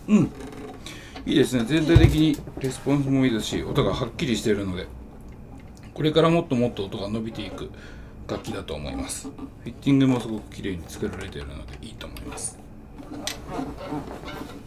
うん、いいですね。全体的にレスポンスもいいですし、音がはっきりしているので、これからもっともっと音が伸びていく楽器だと思います。フィッティングもすごく綺麗に作られているのでいいと思います。